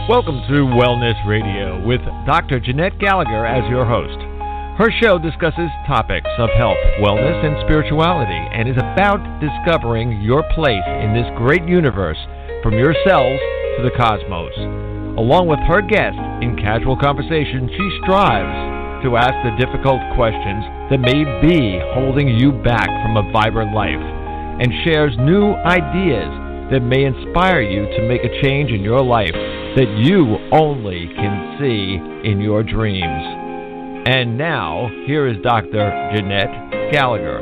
Welcome to Wellness Radio with Dr. Jeanette Gallagher as your host. Her show discusses topics of health, wellness, and spirituality and is about discovering your place in this great universe from your cells to the cosmos. Along with her guest, in casual conversation, she strives to ask the difficult questions that may be holding you back from a vibrant life and shares new ideas that may inspire you to make a change in your life that you only can see in your dreams. And now, here is Dr. Jeanette Gallagher.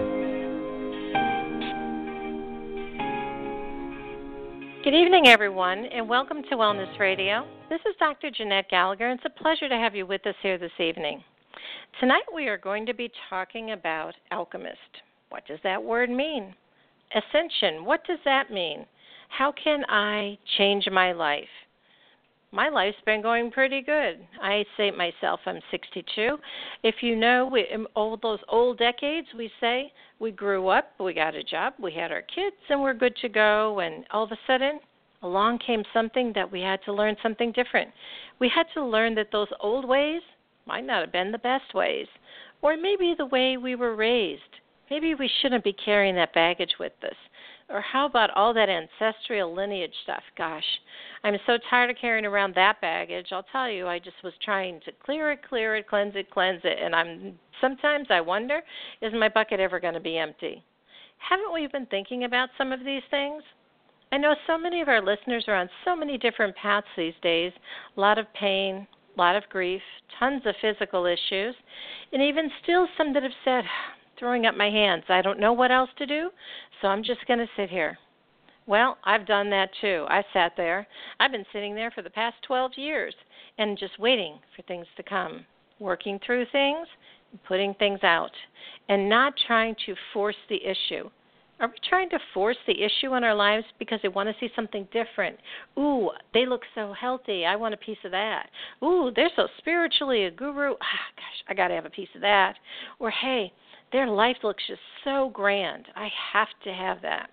Good evening, everyone, and welcome to Wellness Radio. This is Dr. Jeanette Gallagher, and it's a pleasure to have you with us here this evening. Tonight we are going to be talking about alchemist. What does that word mean? Ascension, what does that mean? How can I change my life? My life's been going pretty good. I say it myself, I'm 62. If you know, in all those old decades, we say we grew up, we got a job, we had our kids, and we're good to go. And all of a sudden, along came something that we had to learn something different. We had to learn that those old ways might not have been the best ways, or maybe the way we were raised. Maybe we shouldn't be carrying that baggage with us. Or how about all that ancestral lineage stuff? Gosh, I'm so tired of carrying around that baggage. I'll tell you, I just was trying to clear it, cleanse it, and sometimes I wonder, is my bucket ever going to be empty? Haven't we been thinking about some of these things? I know so many of our listeners are on so many different paths these days, a lot of pain, a lot of grief, tons of physical issues, and even still some that have said, throwing up my hands, I don't know what else to do, so I'm just going to sit here. Well, I've done that too. I sat there. I've been sitting there for the past 12 years and just waiting for things to come, working through things, putting things out, and not trying to force the issue. Are we trying to force the issue in our lives because we want to see something different? Ooh, they look so healthy. I want a piece of that. Ooh, they're so spiritually a guru. Gosh, I got to have a piece of that. Or, hey, their life looks just so grand. I have to have that.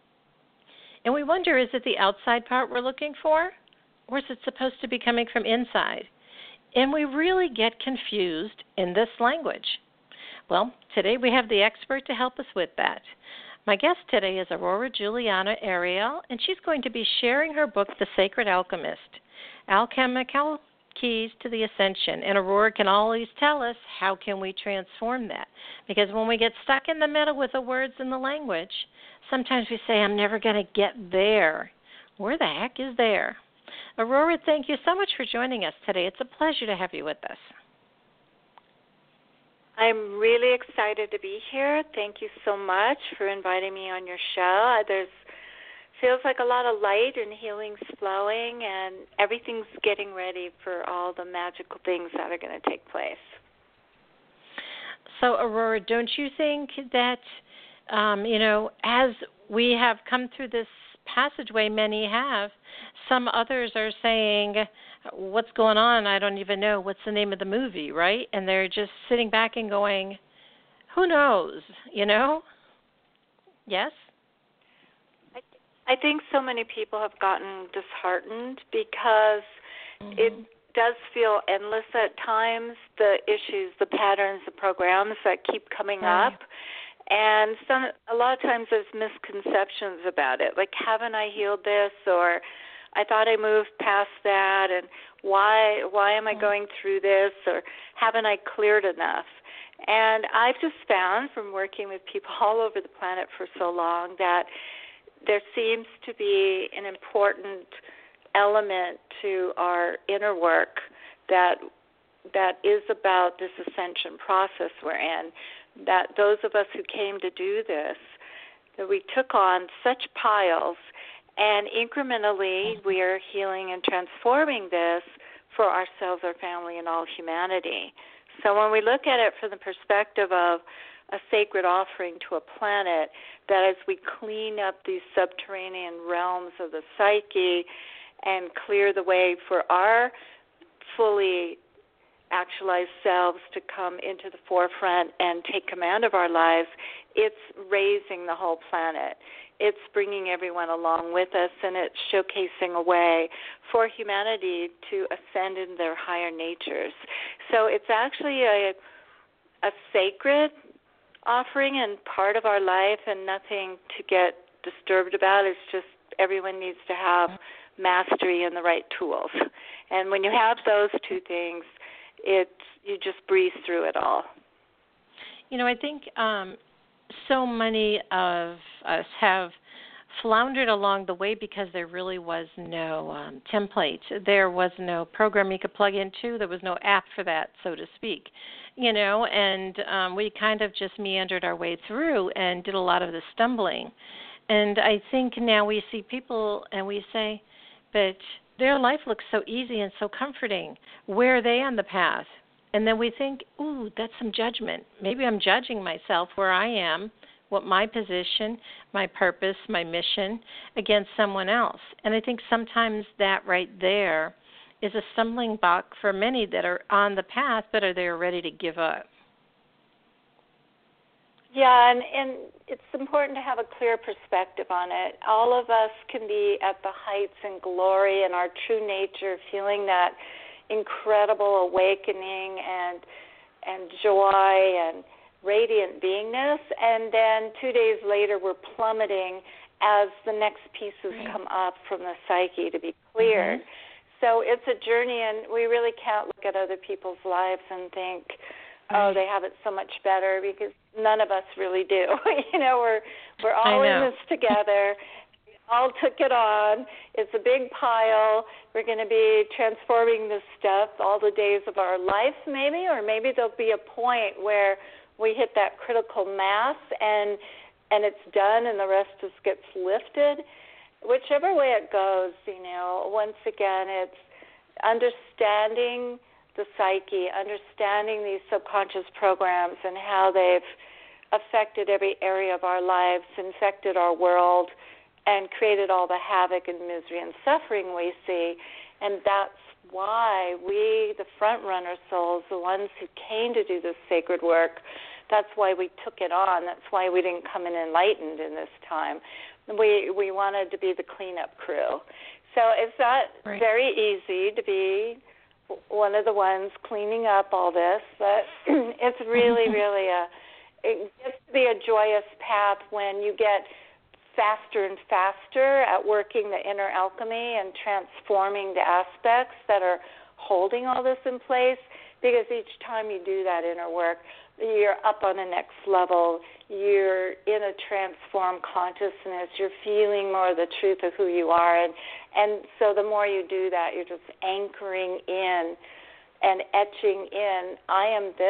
And we wonder, is it the outside part we're looking for? Or is it supposed to be coming from inside? And we really get confused in this language. Well, today we have the expert to help us with that. My guest today is Aurora Juliana Ariel, and she's going to be sharing her book, The Sacred Alchemist, Alchemical Keys to the Ascension. And Aurora can always tell us, how can we transform that? Because when we get stuck in the middle with the words and the language, sometimes we say, I'm never going to get there. Where the heck is there? Aurora, thank you so much for joining us today. It's a pleasure to have you with us. I'm really excited to be here. Thank you so much for inviting me on your show. There's feels like a lot of light and healing's flowing, and everything's getting ready for all the magical things that are going to take place. So, Aurora, don't you think that, as we have come through this passageway, many have, some others are saying, what's going on? I don't even know. What's the name of the movie, right? And they're just sitting back and going, who knows, Yes? I think so many people have gotten disheartened because it does feel endless at times, the issues, the patterns, the programs that keep coming up. And a lot of times there's misconceptions about it, like, haven't I healed this? Or I thought I moved past that, and why am I going through this? Or haven't I cleared enough? And I've just found from working with people all over the planet for so long that there seems to be an important element to our inner work that is about this ascension process we're in, that those of us who came to do this, that we took on such piles, and incrementally we are healing and transforming this for ourselves, our family, and all humanity. So when we look at it from the perspective of a sacred offering to a planet, that as we clean up these subterranean realms of the psyche and clear the way for our fully actualized selves to come into the forefront and take command of our lives, it's raising the whole planet. It's bringing everyone along with us, and it's showcasing a way for humanity to ascend in their higher natures. So it's actually a sacred offering and part of our life, and nothing to get disturbed about. It's just everyone needs to have mastery and the right tools. And when you have those two things, you just breeze through it all. I think so many of us have floundered along the way because there really was no template. There was no program you could plug into. There was no app for that, so to speak. And we kind of just meandered our way through and did a lot of the stumbling. And I think now we see people and we say, but their life looks so easy and so comforting. Where are they on the path? And then we think, ooh, that's some judgment. Maybe I'm judging myself where I am, what my position, my purpose, my mission against someone else. And I think sometimes that right there is a stumbling block for many that are on the path but are there ready to give up. Yeah, and it's important to have a clear perspective on it. All of us can be at the heights and glory and our true nature, feeling that incredible awakening and joy and radiant beingness, and then 2 days later we're plummeting as the next pieces come up from the psyche to be cleared. So it's a journey, and we really can't look at other people's lives and think, oh, they have it so much better, because none of us really do. We're all in this together. We all took it on. It's a big pile. We're going to be transforming this stuff all the days of our life, maybe, or maybe there'll be a point where we hit that critical mass and it's done and the rest just gets lifted. Whichever way it goes, once again, it's understanding the psyche, understanding these subconscious programs and how they've affected every area of our lives, infected our world, and created all the havoc and misery and suffering we see. And that's why we, the front-runner souls, the ones who came to do this sacred work, that's why we took it on. That's why we didn't come in enlightened in this time. We wanted to be the cleanup crew. So it's not very easy to be one of the ones cleaning up all this, but it's really, really it gets to be a joyous path when you get faster and faster at working the inner alchemy and transforming the aspects that are holding all this in place, because each time you do that inner work, you're up on the next level. You're in a transformed consciousness. You're feeling more of the truth of who you are. And so the more you do that, you're just anchoring in and etching in, I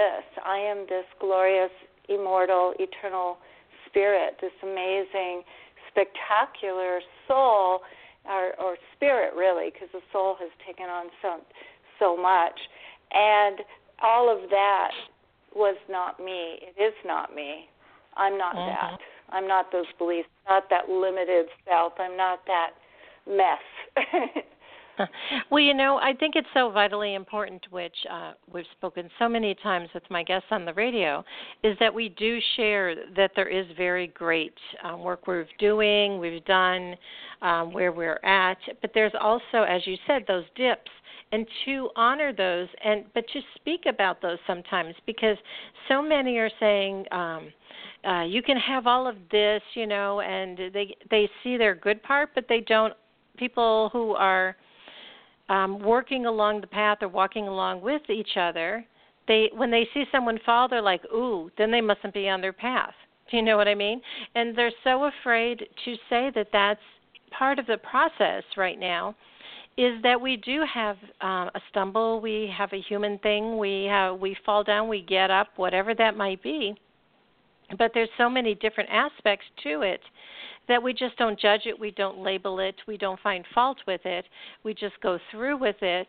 am this glorious, immortal, eternal spirit, this amazing, spectacular soul, or spirit really, because the soul has taken on so much. And all of that was not me. It is not me. I'm not that. I'm not those beliefs, not that limited self. I'm not that mess. Well, I think it's so vitally important, which we've spoken so many times with my guests on the radio, is that we do share that there is very great work we've done, where we're at, but there's also, as you said, those dips. And to honor those, but to speak about those sometimes, because so many are saying you can have all of this, and they see their good part, but they don't. People who are working along the path or walking along with each other, when they see someone fall, they're like, ooh, then they mustn't be on their path. Do you know what I mean? And they're so afraid to say that that's part of the process right now. Is that we do have a stumble, we have a human thing, we fall down, we get up, whatever that might be. But there's so many different aspects to it that we just don't judge it, we don't label it, we don't find fault with it. We just go through with it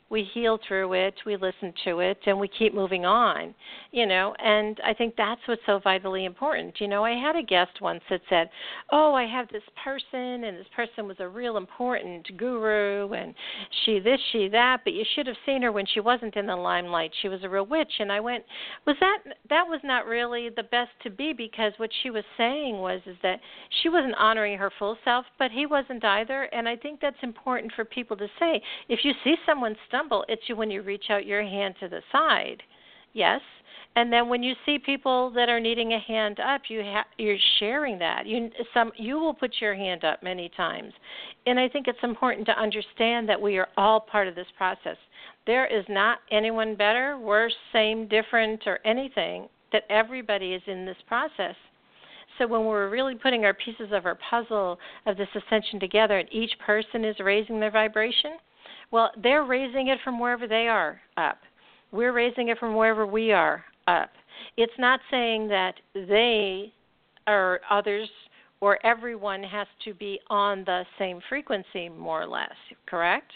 we heal through it, we listen to it, and we keep moving on, and I think that's what's so vitally important. I had a guest once that said, I have this person, and this person was a real important guru, and she this, she that, but you should have seen her when she wasn't in the limelight. She was a real witch. And I went, that was not really the best to be, because what she was saying is that she wasn't honoring her full self, but he wasn't either, and I think that's important for people to say. If you see someone stumble, it's when you reach out your hand to the side, yes. And then when you see people that are needing a hand up, you're sharing that. You will put your hand up many times, and I think it's important to understand that we are all part of this process. There is not anyone better, worse, same, different, or anything. That everybody is in this process. So when we're really putting our pieces of our puzzle of this ascension together, and each person is raising their vibration, well, they're raising it from wherever they are up. We're raising it from wherever we are up. It's not saying that they or others or everyone has to be on the same frequency, more or less, correct?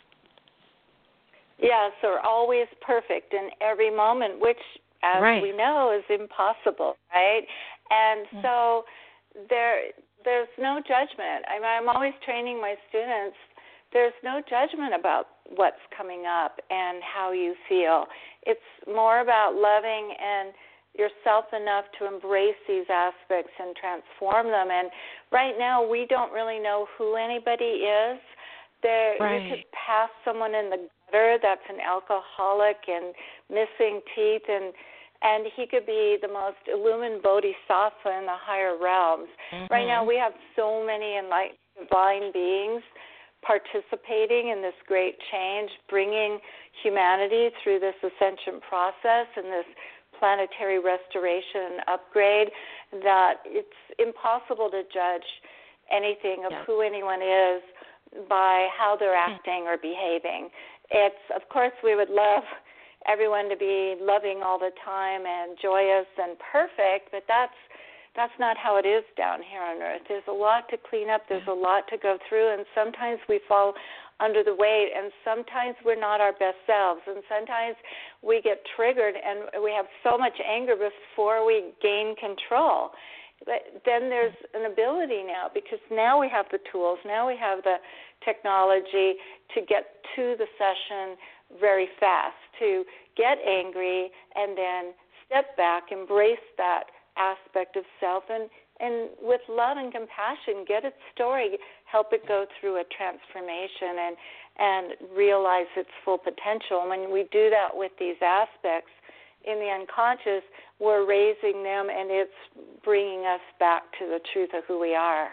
Yes, or always perfect in every moment, which, as we know, is impossible, right? And so there's no judgment. I'm always training my students. There's no judgment about what's coming up and how you feel. It's more about loving and yourself enough to embrace these aspects and transform them. And right now, we don't really know who anybody is. You could pass someone in the gutter that's an alcoholic and missing teeth, and he could be the most illumined bodhisattva in the higher realms. Right now, we have so many enlightened divine beings participating in this great change, bringing humanity through this ascension process and this planetary restoration upgrade, that it's impossible to judge anything of who anyone is by how they're acting or behaving. Of course, we would love everyone to be loving all the time and joyous and perfect, but that's not how it is down here on Earth. There's a lot to clean up. There's a lot to go through, and sometimes we fall under the weight, and sometimes we're not our best selves, and sometimes we get triggered, and we have so much anger before we gain control. But then there's an ability now, because now we have the tools, now we have the technology to get to the session very fast, to get angry and then step back, embrace that aspect of self, and with love and compassion, get its story, help it go through a transformation and realize its full potential. And when we do that with these aspects in the unconscious, we're raising them, and it's bringing us back to the truth of who we are.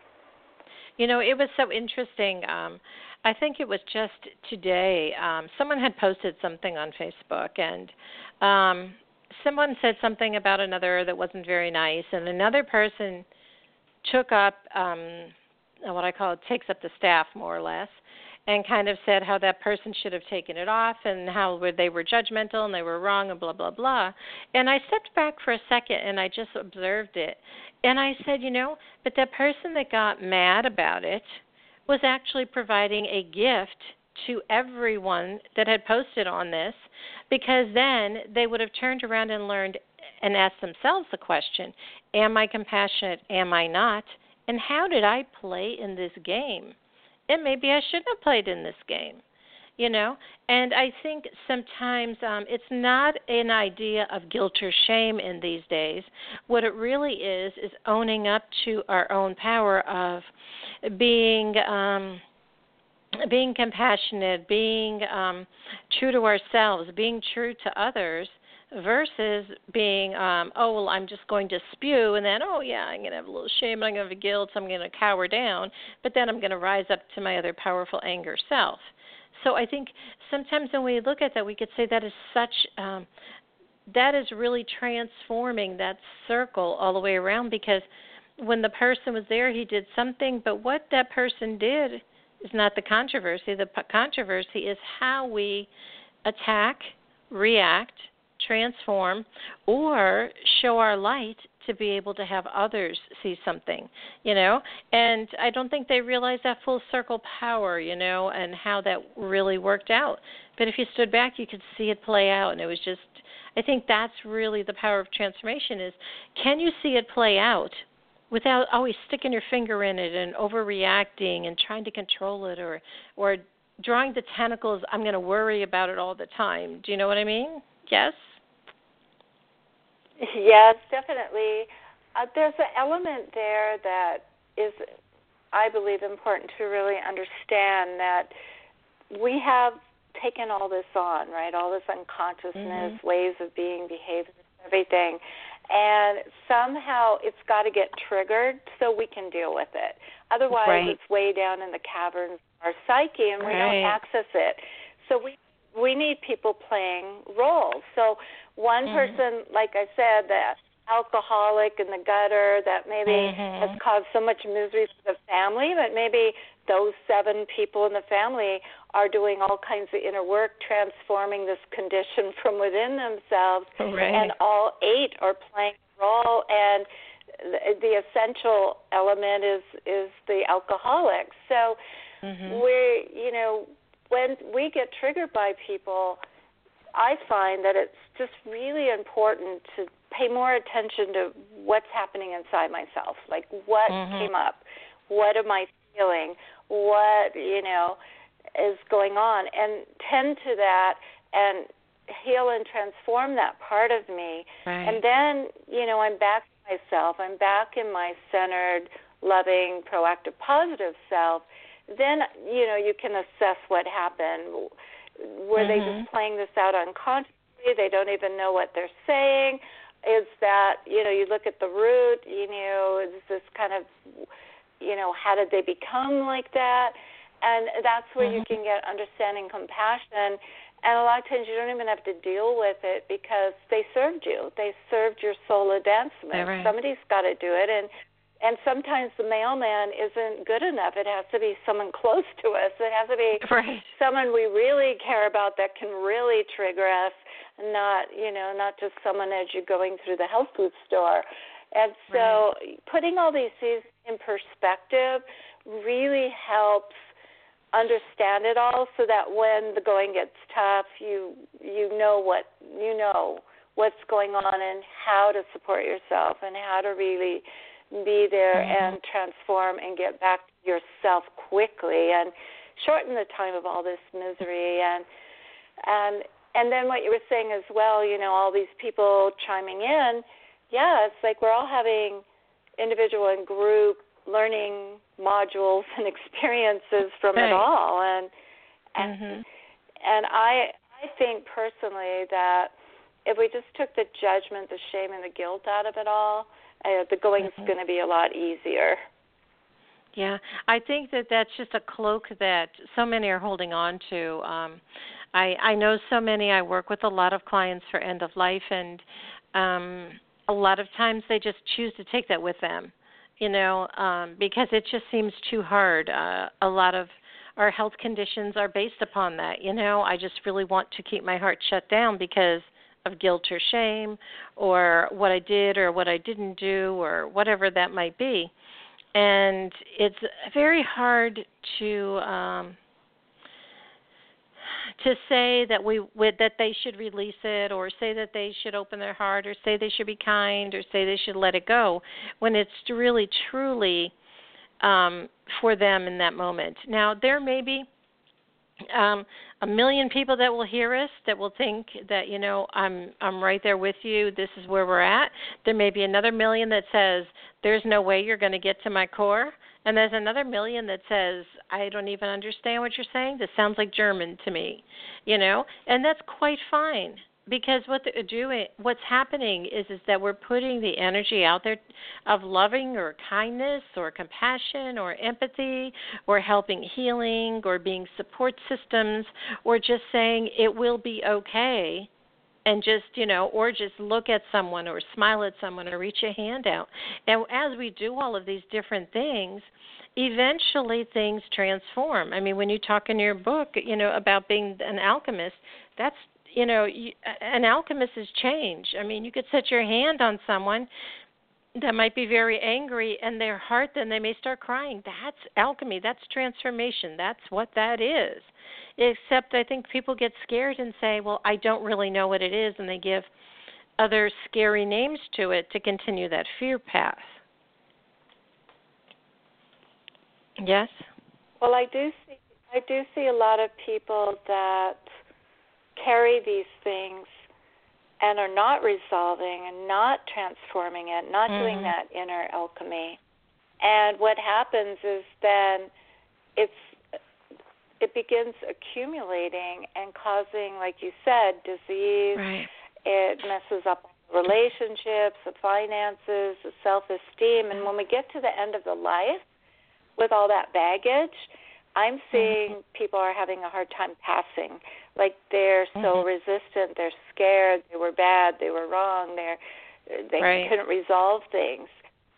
It was so interesting. I think it was just today. Someone had posted something on Facebook, and someone said something about another that wasn't very nice, and another person took up what I call takes up the staff, more or less, and kind of said how that person should have taken it off and how they were judgmental and they were wrong and blah, blah, blah. And I stepped back for a second and I just observed it. And I said, but that person that got mad about it was actually providing a gift to everyone that had posted on this, because then they would have turned around and learned and asked themselves the question, am I compassionate, am I not, and how did I play in this game? And maybe I shouldn't have played in this game, And I think sometimes it's not an idea of guilt or shame in these days. What it really is owning up to our own power of being compassionate, being true to ourselves, being true to others, versus being, I'm just going to spew, and then, I'm going to have a little shame, I'm going to have guilt, I'm going to cower down, but then I'm going to rise up to my other powerful anger self. So I think sometimes when we look at that, we could say that is that is really transforming that circle all the way around, because when the person was there, he did something, but what that person did is not the controversy. The controversy is how we attack, react, transform, or show our light to be able to have others see something, and I don't think they realize that full circle power, and how that really worked out. But if you stood back, you could see it play out, and it was just, I think that's really the power of transformation is, can you see it play out without always sticking your finger in it and overreacting and trying to control it or drawing the tentacles, I'm going to worry about it all the time. Do you know what I mean? Yes? Yes, definitely. There's an element there that is, I believe, important to really understand, that we have taken all this on, right? All this unconsciousness, ways of being, behavior, everything. And somehow it's got to get triggered so we can deal with it. Otherwise, it's way down in the caverns of our psyche, and we don't access it. So we need people playing roles. So one person, like I said, the alcoholic in the gutter that maybe has caused so much misery for the family, but maybe those 7 people in the family are doing all kinds of inner work, transforming this condition from within themselves, and all 8 are playing a role, and the essential element is the alcoholic. So when we get triggered by people, I find that it's just really important to pay more attention to what's happening inside myself, like what came up, what am I feeling, what, is going on, and tend to that and heal and transform that part of me. And then, I'm back to myself. I'm back in my centered, loving, proactive, positive self. Then, you can assess what happened. Were they just playing this out unconsciously? They don't even know what they're saying. Is that, you look at the root, is this kind of, how did they become like that? And that's where you can get understanding, compassion. And a lot of times you don't even have to deal with it because they served you. They served your soul a dance move. Somebody's got to do it. And sometimes the mailman isn't good enough. It has to be someone close to us. It has to be someone we really care about that can really trigger us, not just someone as you're going through the health food store. And so putting all these things in perspective really helps understand it all, so that when the going gets tough, you know what's going on and how to support yourself and how to really be there and transform and get back to yourself quickly and shorten the time of all this misery. And then what you were saying as well, all these people chiming in, it's like we're all having individual and group learning modules and experiences from it all. And I think personally that if we just took the judgment, the shame, and the guilt out of it all, the going's going to be a lot easier. Yeah, I think that's just a cloak that so many are holding on to. I know so many. I work with a lot of clients for end of life, and a lot of times they just choose to take that with them, because it just seems too hard. A lot of our health conditions are based upon that. I just really want to keep my heart shut down because of guilt or shame or what I did or what I didn't do or whatever that might be. And it's very hard to say that that they should release it, or say that they should open their heart, or say they should be kind, or say they should let it go, when it's really truly for them in that moment. Now, there may be a million people that will hear us that will think that, I'm right there with you. This is where we're at. There may be another million that says, there's no way you're going to get to my core. And there's another million that says, I don't even understand what you're saying. This sounds like German to me, and that's quite fine. Because what's happening is that we're putting the energy out there of loving or kindness or compassion or empathy or helping healing or being support systems or just saying it will be okay, and just, or just look at someone or smile at someone or reach a hand out. And as we do all of these different things, eventually things transform. I mean, when you talk in your book, about being an alchemist, that's, an alchemist is change. I mean, you could set your hand on someone that might be very angry, and their heart, then they may start crying. That's alchemy. That's transformation. That's what that is. Except I think people get scared and say, well, I don't really know what it is, and they give other scary names to it to continue that fear path. Yes? Well, I do see a lot of people that carry these things and are not resolving and not transforming it, not doing that inner alchemy. And what happens is then it begins accumulating and causing, like you said, disease. Right. It messes up relationships, the finances, the self-esteem. And when we get to the end of the life with all that baggage, I'm seeing people are having a hard time passing. Like they're so resistant, they're scared, they were bad, they were wrong, they couldn't resolve things.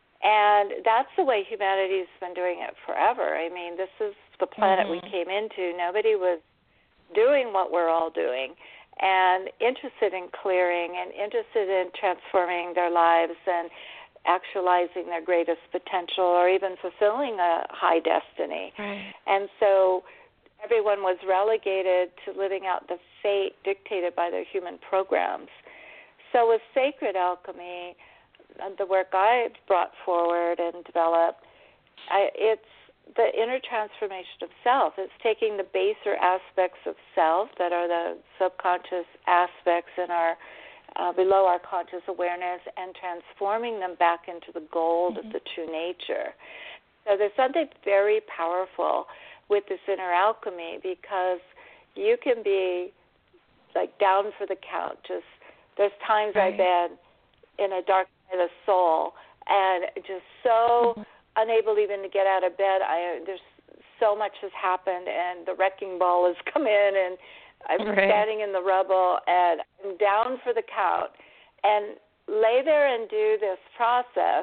And that's the way humanity's been doing it forever. I mean, this is the planet we came into. Nobody was doing what we're all doing and interested in clearing and interested in transforming their lives and actualizing their greatest potential or even fulfilling a high destiny. Right. And so everyone was relegated to living out the fate dictated by their human programs. So with sacred alchemy, the work I brought forward and developed, it's the inner transformation of self. It's taking the baser aspects of self that are the subconscious aspects in our below our conscious awareness and transforming them back into the gold of the true nature. So there's something very powerful with this inner alchemy because you can be like down for the count. There's times I've been in a dark night of the soul and just so unable even to get out of bed. There's so much has happened and the wrecking ball has come in and I'm standing in the rubble and I'm down for the count and lay there and do this process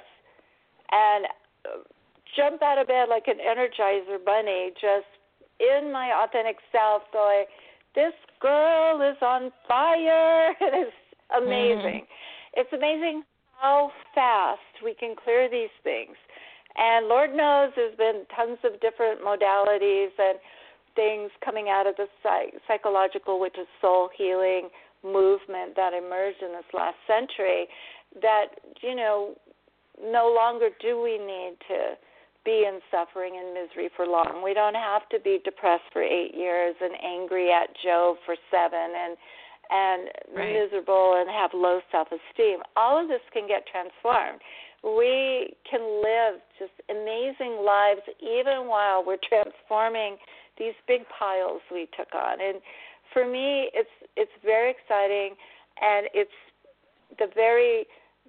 and jump out of bed like an Energizer bunny, just in my authentic self going, this girl is on fire. It is amazing. It's amazing how fast we can clear these things. And Lord knows there's been tons of different modalities and things coming out of the psychological, which is soul healing movement that emerged in this last century that, no longer do we need to be in suffering and misery for long. We don't have to be depressed for 8 years and angry at Job for 7 and miserable and have low self-esteem. All of this can get transformed. We can live just amazing lives even while we're transforming these big piles we took on. And for me, it's very exciting, and it's the very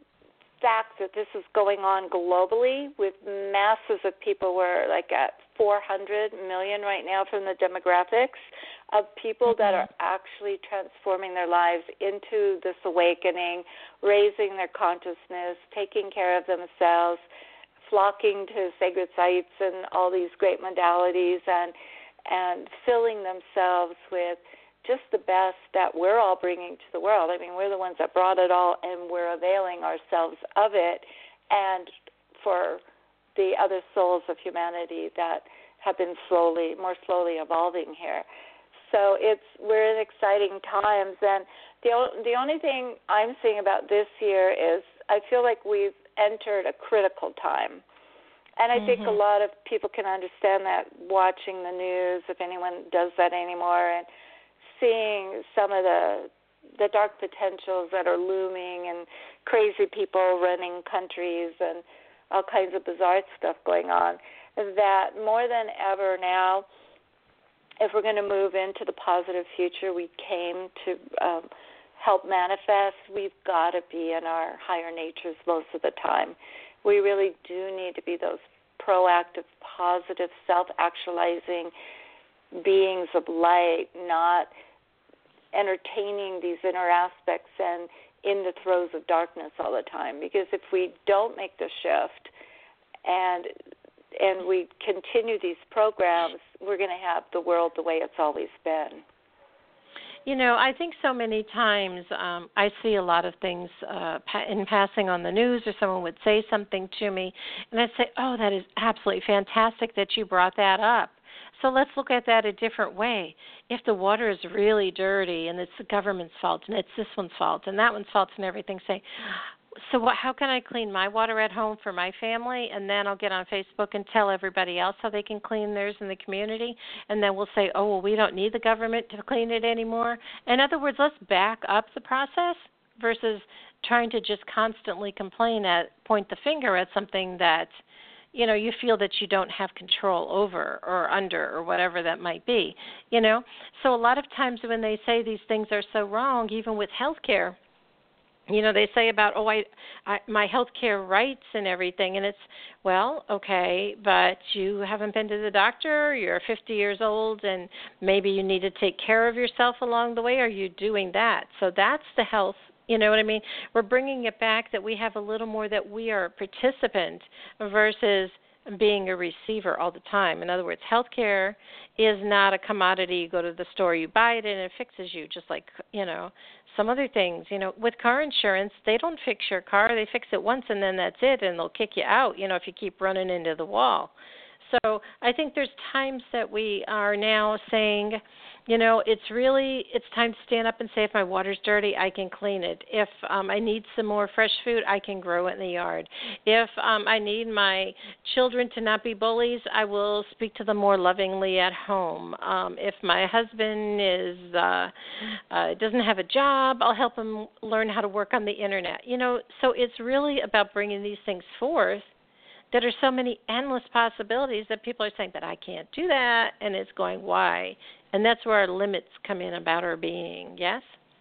fact that this is going on globally with masses of people. We're like at 400 million right now from the demographics of people that are actually transforming their lives into this awakening, raising their consciousness, taking care of themselves, flocking to sacred sites and all these great modalities and filling themselves with just the best that we're all bringing to the world. I mean, we're the ones that brought it all, and we're availing ourselves of it, and for the other souls of humanity that have been more slowly evolving here. So we're in exciting times, and the only thing I'm seeing about this year is I feel like we've entered a critical time. And I think a lot of people can understand that watching the news, if anyone does that anymore, and seeing some of the dark potentials that are looming and crazy people running countries and all kinds of bizarre stuff going on, that more than ever now, if we're going to move into the positive future we came to help manifest, we've got to be in our higher natures most of the time. We really do need to be those proactive, positive, self-actualizing beings of light, not entertaining these inner aspects and in the throes of darkness all the time. Because if we don't make the shift and we continue these programs, we're going to have the world the way it's always been. I think so many times I see a lot of things in passing on the news, or someone would say something to me, and I'd say, oh, that is absolutely fantastic that you brought that up. So let's look at that a different way. If the water is really dirty and it's the government's fault and it's this one's fault and that one's fault and everything, say, so how can I clean my water at home for my family? And then I'll get on Facebook and tell everybody else how they can clean theirs in the community. And then we'll say, oh, well, we don't need the government to clean it anymore. In other words, let's back up the process versus trying to just constantly point the finger at something that, you feel that you don't have control over or under or whatever that might be, So a lot of times when they say these things are so wrong, even with healthcare, they say about, my health care rights and everything, and it's, well, okay, but you haven't been to the doctor, you're 50 years old, and maybe you need to take care of yourself along the way. Are you doing that? So that's the health. You know what I mean? We're bringing it back that we have a little more that we are a participant versus being a receiver all the time. In other words, healthcare is not a commodity. You go to the store, you buy it, and it fixes you, just like, some other things. With car insurance, they don't fix your car. They fix it once, and then that's it, and they'll kick you out, if you keep running into the wall. So I think there's times that we are now saying, it's time to stand up and say, if my water's dirty, I can clean it. If I need some more fresh food, I can grow it in the yard. If I need my children to not be bullies, I will speak to them more lovingly at home. If my husband doesn't have a job, I'll help him learn how to work on the internet. So it's really about bringing these things forth. That are so many endless possibilities that people are saying that I can't do that, and it's going, why? And that's where our limits come in about our being, yes?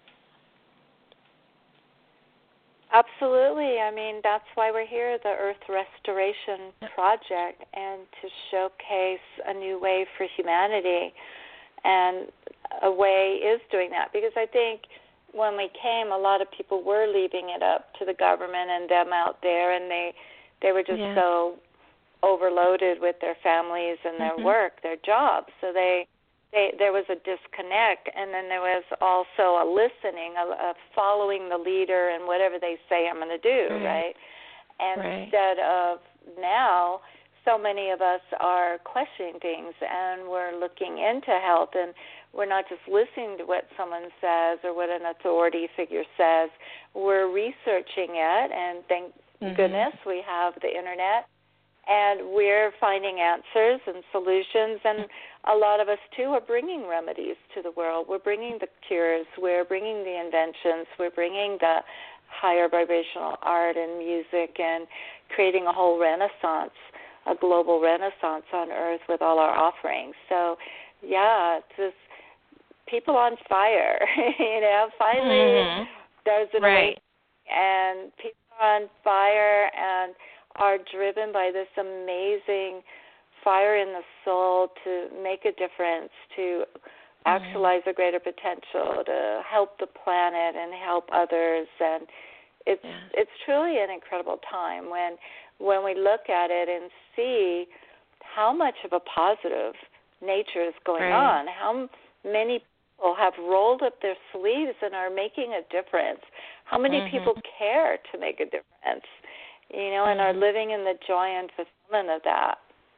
Absolutely. I mean, that's why we're here, the Earth Restoration Project, and to showcase a new way for humanity. And a way is doing that, because I think when we came, a lot of people were leaving it up to the government and them out there, and they were just so overloaded with their families and their work, their jobs. So there was a disconnect, and then there was also a listening, a following the leader and whatever they say I'm going to do, right? And instead of now, so many of us are questioning things, and we're looking into health, and we're not just listening to what someone says or what an authority figure says. We're researching it, and thank goodness we have the internet, and we're finding answers and solutions, and a lot of us too are bringing remedies to the world. We're bringing the cures, we're bringing the inventions, we're bringing the higher vibrational art and music, and creating a whole renaissance, a global renaissance on Earth with all our offerings. So just people on fire. Finally there's an awakening, and people on fire and are driven by this amazing fire in the soul to make a difference, to actualize a greater potential, to help the planet and help others. And it's truly an incredible time when we look at it and see how much of a positive nature is going on, how many people have rolled up their sleeves and are making a difference. How many people care to make a difference, and are living in the joy and fulfillment of that?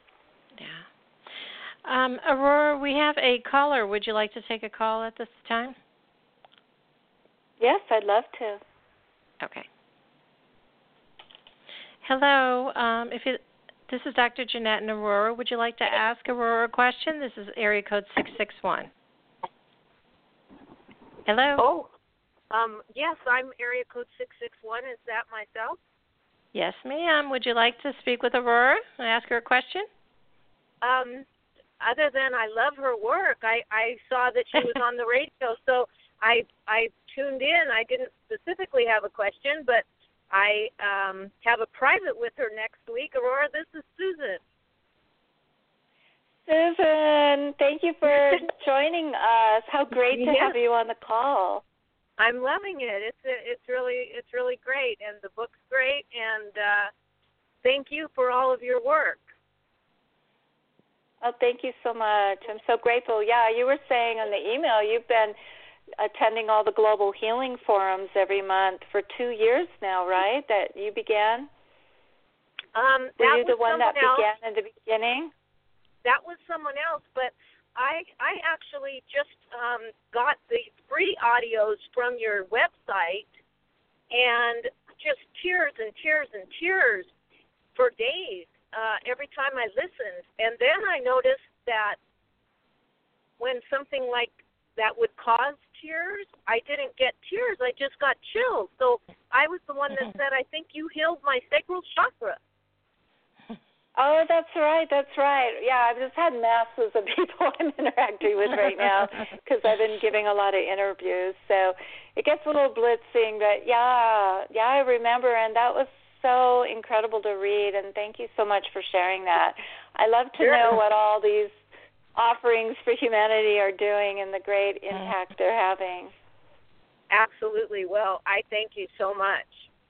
Yeah. Aurora, we have a caller. Would you like to take a call at this time? Yes, I'd love to. Okay. Hello. This is Dr. Jeanette and Aurora. Would you like to ask Aurora a question? This is area code 661. Hello? Oh, yes, I'm area code 661. Is that myself? Yes, ma'am. Would you like to speak with Aurora and ask her a question? Other than I love her work, I saw that she was on the radio, so I tuned in. I didn't specifically have a question, but I have a private with her next week. Aurora, this is Susan. Susan, thank you for joining us. How great to have you on the call. I'm loving it. It's really great, and the book's great, and thank you for all of your work. Oh, thank you so much. I'm so grateful. Yeah, you were saying on the email you've been attending all the global healing forums every month for 2 years now, right? That you began? Were you the one that began in the beginning? That was someone else, but I actually just got the free audios from your website, and just tears and tears and tears for days every time I listened. And then I noticed that when something like that would cause tears, I didn't get tears. I just got chills. So I was the one that said, I think you healed my sacral chakra. Oh, that's right. Yeah, I've just had masses of people I'm interacting with right now because I've been giving a lot of interviews. So it gets a little blitzing, but yeah, I remember, and that was so incredible to read, and thank you so much for sharing that. I love to know what all these offerings for humanity are doing and the great impact they're having. Absolutely. Well, I thank you so much.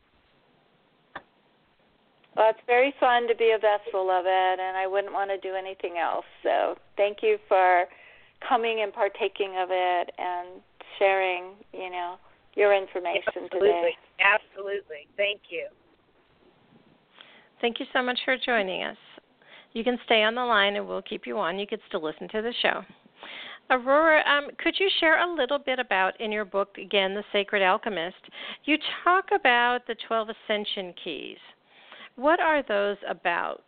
Well, it's very fun to be a vessel of it, and I wouldn't want to do anything else. So thank you for coming and partaking of it and sharing, your information today. Absolutely. Thank you. Thank you so much for joining us. You can stay on the line, and we'll keep you on. You can still listen to the show. Aurora, could you share a little bit about, in your book, again, The Sacred Alchemist, you talk about the 12 Ascension Keys. What are those about?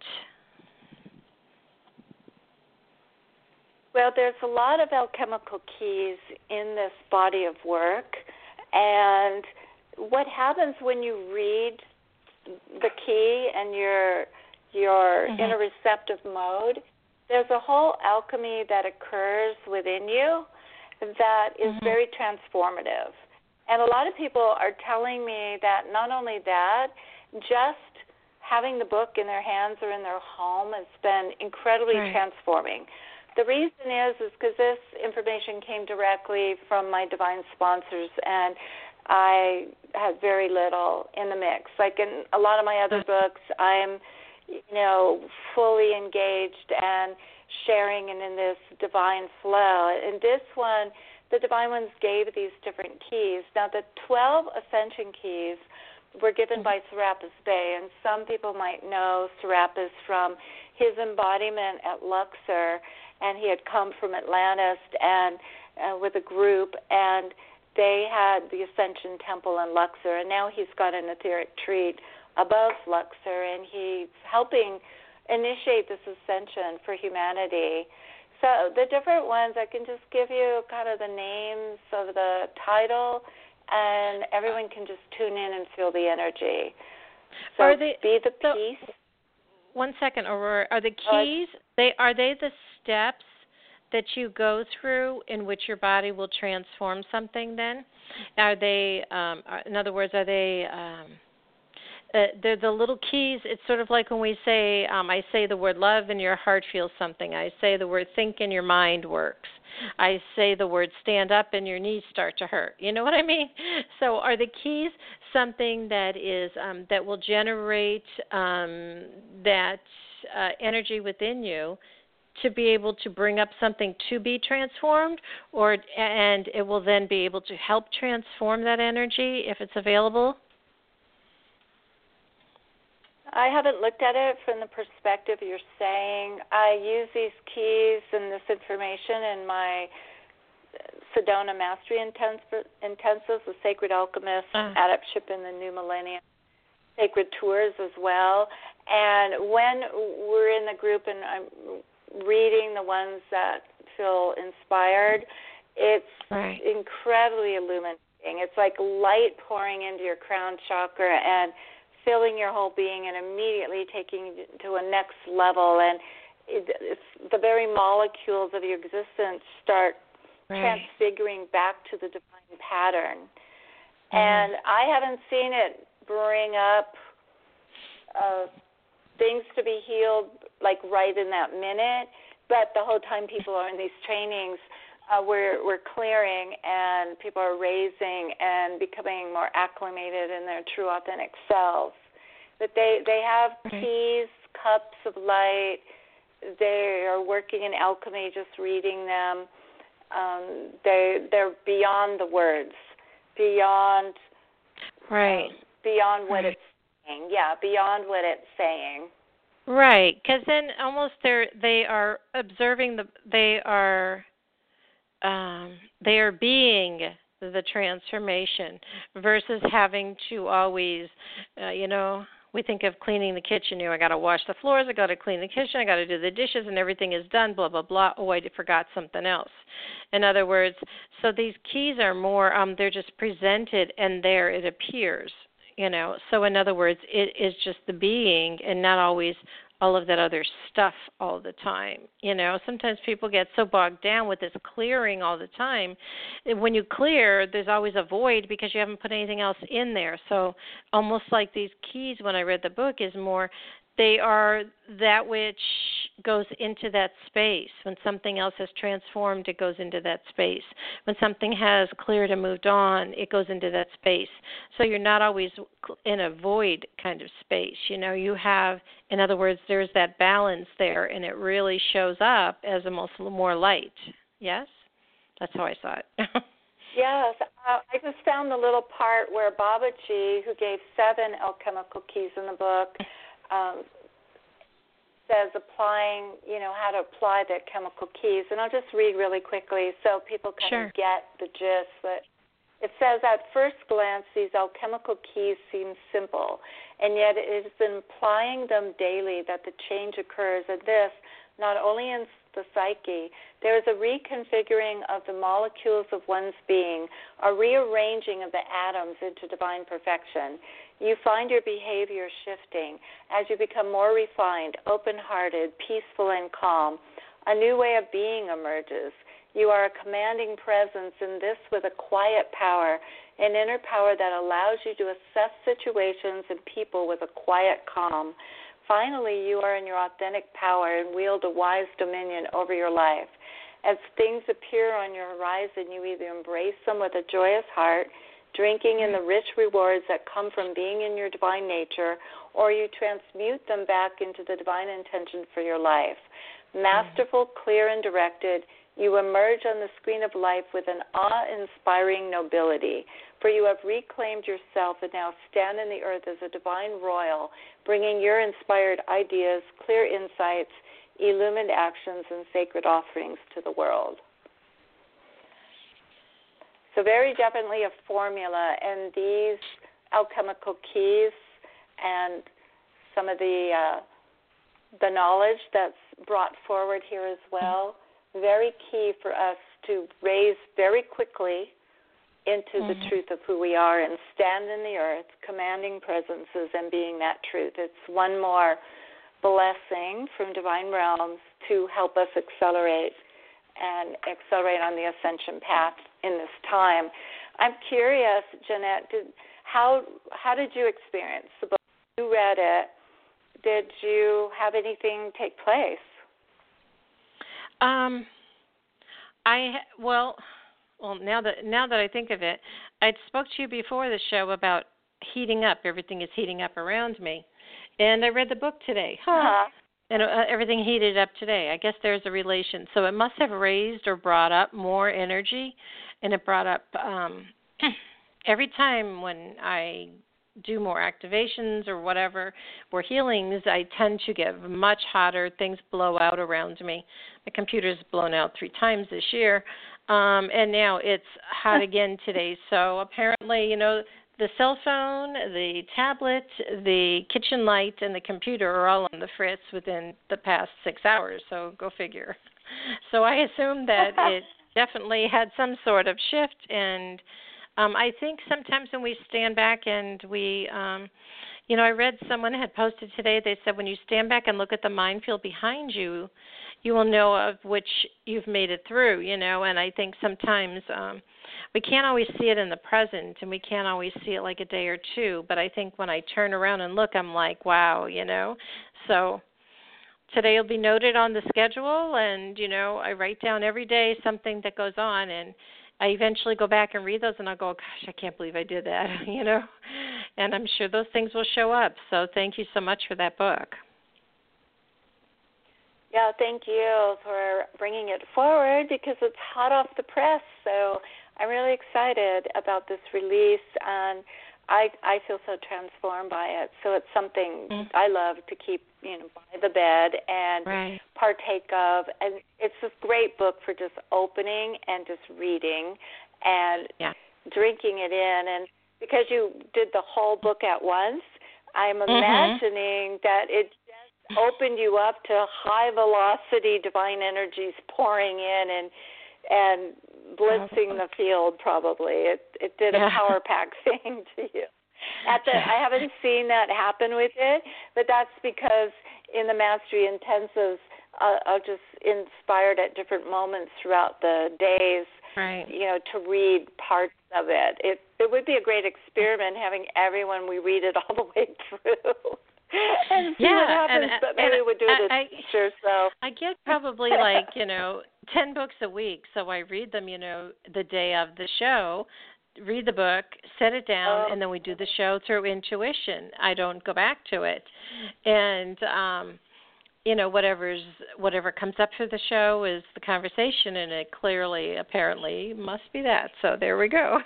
Well, there's a lot of alchemical keys in this body of work, and what happens when you read the key and you're in a receptive mode, there's a whole alchemy that occurs within you that is very transformative. And a lot of people are telling me that not only that, just having the book in their hands or in their home has been incredibly transforming. The reason is because this information came directly from my divine sponsors, and I had very little in the mix. Like in a lot of my other books, I'm, fully engaged and sharing and in this divine flow. In this one, the divine ones gave these different keys. Now, the 12 Ascension keys were given by Serapis Bey, and some people might know Serapis from his embodiment at Luxor, and he had come from Atlantis and with a group, and they had the Ascension Temple in Luxor, and now he's got an etheric retreat above Luxor, and he's helping initiate this ascension for humanity. So the different ones, I can just give you kind of the names of the title, and everyone can just tune in and feel the energy. So be the peace. One second, Aurora. Are the keys, are they the steps that you go through in which your body will transform something then? Are they, in other words, are they, they're the little keys? It's sort of like when we say, I say the word love and your heart feels something. I say the word think and your mind works. I say the word stand up and your knees start to hurt. You know what I mean? So are the keys something that is that will generate that energy within you to be able to bring up something to be transformed, and it will then be able to help transform that energy if it's available? I haven't looked at it from the perspective you're saying. I use these keys and this information in my Sedona Mastery Intensives, the Sacred Alchemist, Adeptship in the New Millennium, Sacred Tours as well. And when we're in the group and I'm reading the ones that feel inspired, it's incredibly illuminating. It's like light pouring into your crown chakra and filling your whole being and immediately taking you to a next level. And it's the very molecules of your existence start transfiguring back to the divine pattern. And I haven't seen it bring up things to be healed like right in that minute, but the whole time people are in these trainings, we're clearing and people are raising and becoming more acclimated in their true authentic selves. But they have keys, cups of light. They are working in alchemy, just reading them. They're beyond the words, beyond right, beyond what right. it's saying. Yeah, beyond what it's saying. Right, because then almost they are observing they are being the transformation versus having to always, we think of cleaning the kitchen. I got to wash the floors, I got to clean the kitchen, I got to do the dishes, and everything is done, blah, blah, blah. Oh, I forgot something else. In other words, so these keys are more, they're just presented and there it appears, So in other words, it is just the being and not always all of that other stuff all the time. Sometimes people get so bogged down with this clearing all the time. When you clear, there's always a void because you haven't put anything else in there. So almost like these keys, when I read the book, is more, they are that which goes into that space. When something else has transformed, it goes into that space. When something has cleared and moved on, it goes into that space. So you're not always in a void kind of space. You have, in other words, there's that balance there, and it really shows up as almost more light. Yes? That's how I saw it. Yes. I just found the little part where Babaji, who gave 7 alchemical keys in the book, says applying, how to apply the chemical keys. And I'll just read really quickly so people can get the gist. But it says, at first glance, these alchemical keys seem simple, and yet it is in applying them daily that the change occurs. And this, not only in the psyche, there is a reconfiguring of the molecules of one's being, a rearranging of the atoms into divine perfection. You find your behavior shifting as you become more refined, open-hearted, peaceful, and calm. A new way of being emerges. You are a commanding presence in this with a quiet power, an inner power that allows you to assess situations and people with a quiet calm. Finally, you are in your authentic power and wield a wise dominion over your life. As things appear on your horizon, you either embrace them with a joyous heart, drinking in the rich rewards that come from being in your divine nature, or you transmute them back into the divine intention for your life. Masterful, clear, and directed, you emerge on the screen of life with an awe-inspiring nobility, for you have reclaimed yourself and now stand in the earth as a divine royal, bringing your inspired ideas, clear insights, illumined actions, and sacred offerings to the world. So very definitely a formula, and these alchemical keys and some of the knowledge that's brought forward here as well, very key for us to raise very quickly into the truth of who we are and stand in the earth, commanding presences and being that truth. It's one more blessing from divine realms to help us accelerate on the ascension path in this time. I'm curious, Jeanette, how did you experience the book? You read it. Did you have anything take place? Now that I think of it, I spoke to you before the show about heating up. Everything is heating up around me, and I read the book today. And everything heated up today. I guess there's a relation. So it must have raised or brought up more energy, and it brought up every time when I do more activations or whatever, or healings, I tend to get much hotter. Things blow out around me. My computer's blown out 3 times this year, and now it's hot again today. So apparently, the cell phone, the tablet, the kitchen light, and the computer are all on the fritz within the past 6 hours, so go figure. So I assume that it definitely had some sort of shift, and I think sometimes when we stand back and we, I read someone had posted today, they said when you stand back and look at the minefield behind you, you will know of which you've made it through, and I think sometimes we can't always see it in the present, and we can't always see it like a day or two, but I think when I turn around and look, I'm like, wow, So today will be noted on the schedule, and, I write down every day something that goes on, and I eventually go back and read those, and I'll go, gosh, I can't believe I did that, and I'm sure those things will show up. So thank you so much for that book. Yeah, thank you for bringing it forward because it's hot off the press. So I'm really excited about this release, and I feel so transformed by it. So it's something I love to keep, by the bed and partake of. And it's a great book for just opening and just reading and drinking it in. And because you did the whole book at once, I'm imagining that it just opened you up to high velocity divine energies pouring in and blitzing the field. Probably it did a power pack thing to you. I haven't seen that happen with it, but that's because in the Mastery Intensives, I'm just inspired at different moments throughout the days, to read parts of it. It would be a great experiment having everyone, we read it all the way through. And see what happens, but maybe we would do it as teachers. So I get probably 10 books a week, so I read them, the day of the show, read the book, set it down, and then we do the show through intuition. I don't go back to it. And, whatever comes up through the show is the conversation, and it clearly, apparently, must be that. So there we go.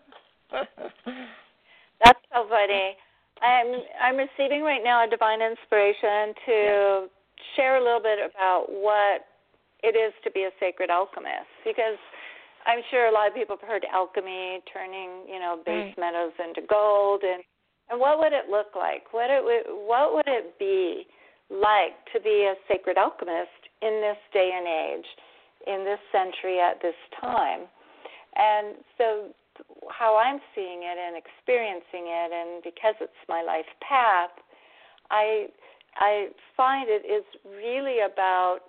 That's so funny. I'm receiving right now a divine inspiration to share a little bit about what it is to be a sacred alchemist, because I'm sure a lot of people have heard alchemy, turning, base metals into gold, and what would it look like? What would it be like to be a sacred alchemist in this day and age, in this century at this time? And so how I'm seeing it and experiencing it, and because it's my life path, I find it is really about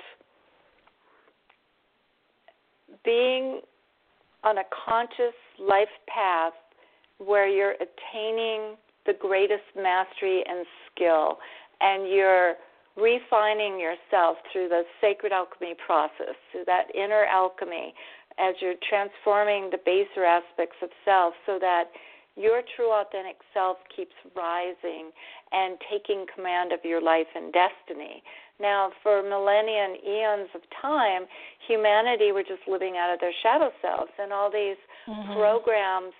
being on a conscious life path where you're attaining the greatest mastery and skill, and you're refining yourself through the sacred alchemy process, through that inner alchemy, as you're transforming the baser aspects of self so that your true authentic self keeps rising and taking command of your life and destiny. Now, for millennia and eons of time, humanity were just living out of their shadow selves, and all these programs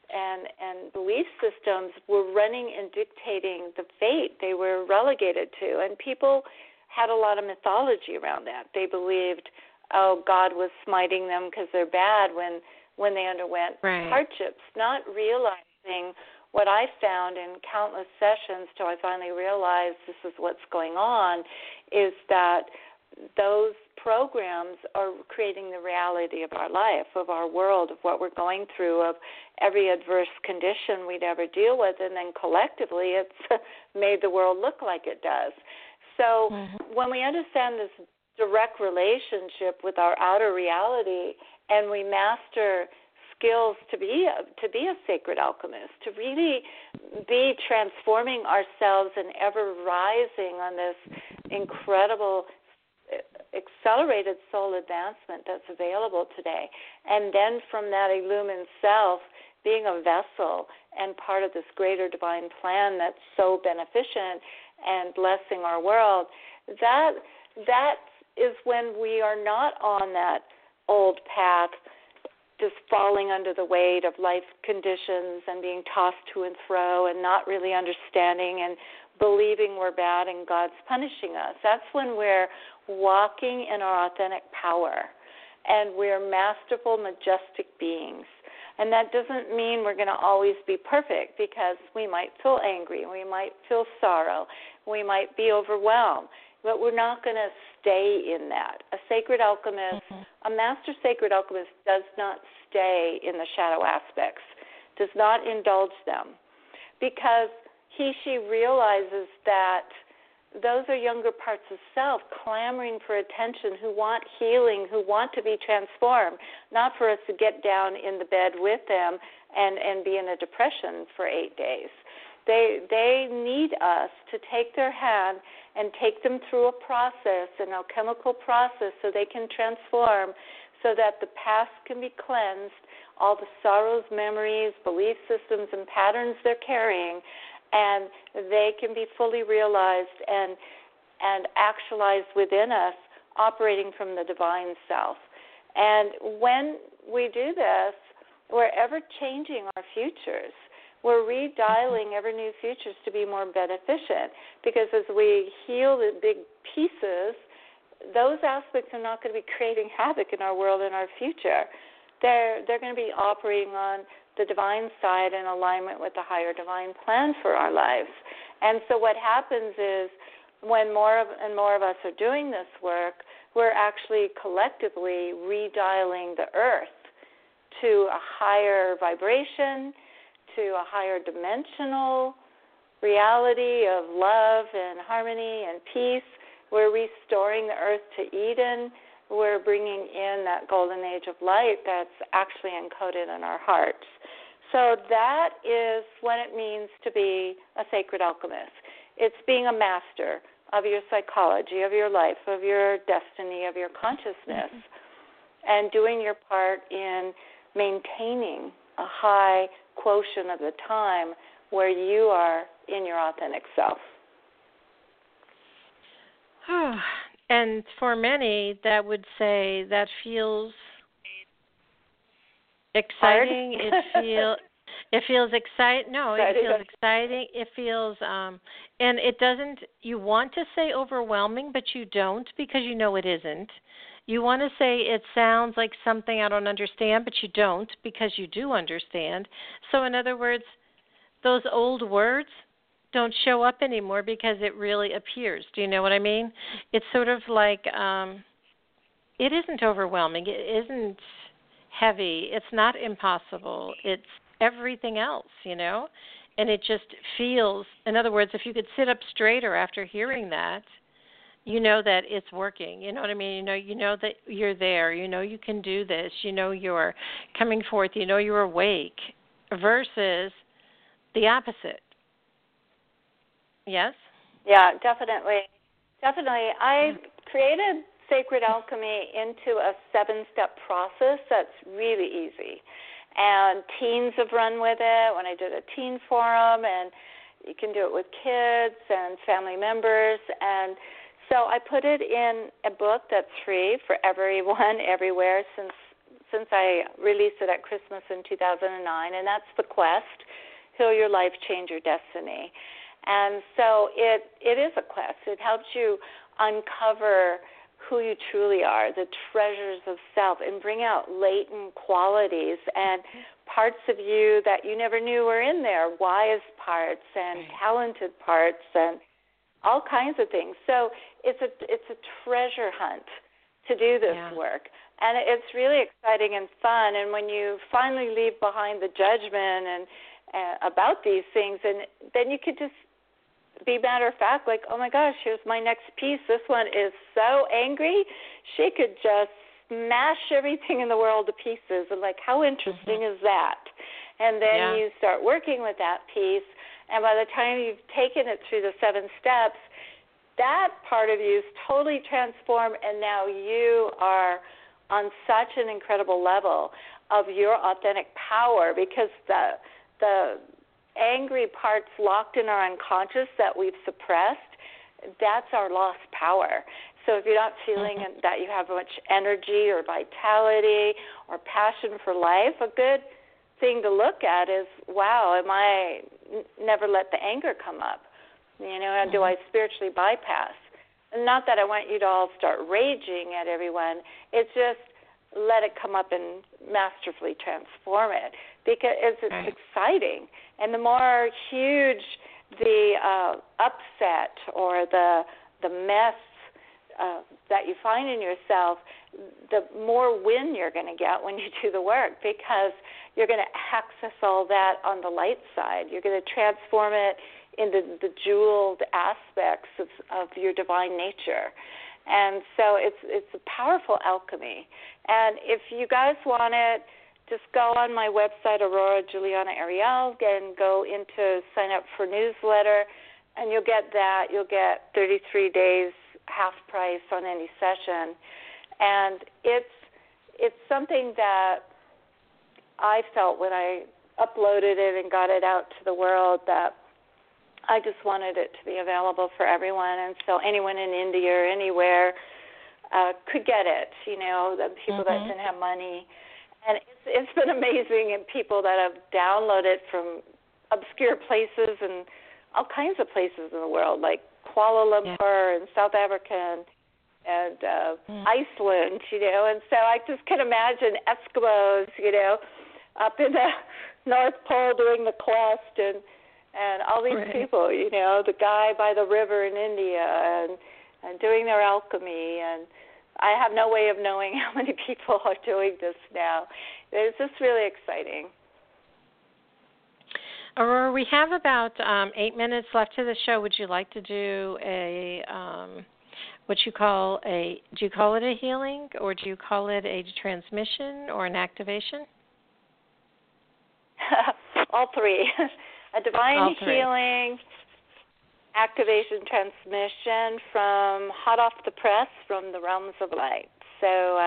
and belief systems were running and dictating the fate they were relegated to. And people had a lot of mythology around that. They believed, God was smiting them because they're bad when they underwent hardships, not realizing what I found in countless sessions till I finally realized this is what's going on, is that those programs are creating the reality of our life, of our world, of what we're going through, of every adverse condition we'd ever deal with, and then collectively it's made the world look like it does. So when we understand this direct relationship with our outer reality, and we master skills to be a sacred alchemist, to really be transforming ourselves and ever rising on this incredible accelerated soul advancement that's available today. And then from that illumined self, being a vessel and part of this greater divine plan that's so beneficent and blessing our world, that is when we are not on that old path, just falling under the weight of life conditions and being tossed to and fro and not really understanding and believing we're bad and God's punishing us. That's when we're walking in our authentic power and we're masterful, majestic beings. And that doesn't mean we're going to always be perfect, because we might feel angry, we might feel sorrow, we might be overwhelmed, but we're not going to stay in that. A sacred alchemist, a master sacred alchemist does not stay in the shadow aspects, does not indulge them, because she realizes that those are younger parts of self clamoring for attention, who want healing, who want to be transformed, not for us to get down in the bed with them and be in a depression for 8 days. They need us to take their hand and take them through a process, an alchemical process, so they can transform, so that the past can be cleansed, all the sorrows, memories, belief systems, and patterns they're carrying, and they can be fully realized and and actualized within us, operating from the divine self. And when we do this, we're ever changing our futures. We're redialing ever new futures to be more beneficent, because as we heal the big pieces, those aspects are not going to be creating havoc in our world and our future. They're going to be operating on the divine side in alignment with the higher divine plan for our lives. And so what happens is, when more and more of us are doing this work, we're actually collectively redialing the earth to a higher vibration, to a higher dimensional reality of love and harmony and peace. We're restoring the earth to Eden. We're bringing in that golden age of light that's actually encoded in our hearts. So that is what it means to be a sacred alchemist. It's being a master of your psychology, of your life, of your destiny, of your consciousness, and doing your part in maintaining a high quotient of the time where you are in your authentic self. And for many, that would say that feels exciting. It feels exciting. No, it feels exciting. It feels, and it doesn't. You want to say overwhelming, but you don't, because you know it isn't. You want to say it sounds like something I don't understand, but you don't, because you do understand. So in other words, those old words don't show up anymore because it really appears. Do you know what I mean? It's sort of like it isn't overwhelming. It isn't heavy. It's not impossible. It's everything else, you know? And it just feels, in other words, if you could sit up straighter after hearing that, you know that it's working. You know what I mean? You know that you're there. You know you can do this. You know you're coming forth. You know you're awake, versus the opposite. Yes? Yeah, definitely. Definitely. I created Sacred Alchemy into a 7-step process that's really easy. And teens have run with it when I did a teen forum, and you can do it with kids and family members. And so I put it in a book that's free for everyone, everywhere, since I released it at Christmas in 2009, and that's The Quest, Heal Your Life, Change Your Destiny. And so it is a quest. It helps you uncover who you truly are, the treasures of self, and bring out latent qualities and parts of you that you never knew were in there, wise parts and talented parts and all kinds of things. So it's a treasure hunt to do this work. And it's really exciting and fun. And when you finally leave behind the judgment and about these things, and then you could just be matter of fact, like, oh my gosh, here's my next piece. This one is so angry, she could just smash everything in the world to pieces. And like, how interesting is that? And then you start working with that piece, and by the time you've taken it through the 7 steps, that part of you is totally transformed, and now you are on such an incredible level of your authentic power, because the angry parts locked in our unconscious that we've suppressed, that's our lost power. So if you're not feeling that you have much energy or vitality or passion for life, a good thing to look at is, wow, am I never let the anger come up? You know, and do I spiritually bypass? And not that I want you to all start raging at everyone. It's just let it come up and masterfully transform it, because it's exciting. And the more huge the upset or the mess that you find in yourself, the more win you're going to get when you do the work, because you're going to access all that on the light side. You're going to transform it into the jeweled aspects of your divine nature. And so it's a powerful alchemy. And if you guys want it, just go on my website, Aurora Juliana Ariel, and go into sign up for newsletter, and you'll get that. You'll get 33 days half price on any session. And it's something that I felt when I uploaded it and got it out to the world, that I just wanted it to be available for everyone, and so anyone in India or anywhere could get it, the people that didn't have money. And it's been amazing, and people that have downloaded from obscure places and all kinds of places in the world, like Kuala Lumpur and South Africa and Iceland, and so I just can imagine Eskimos, up in the North Pole doing the quest and all these people, the guy by the river in India and doing their alchemy. And I have no way of knowing how many people are doing this now. It's just really exciting. Aurora, we have about 8 minutes left to the show. Would you like to do do you call it a healing, or do you call it a transmission or an activation? All three. A divine healing, activation, transmission from hot off the press from the realms of light. So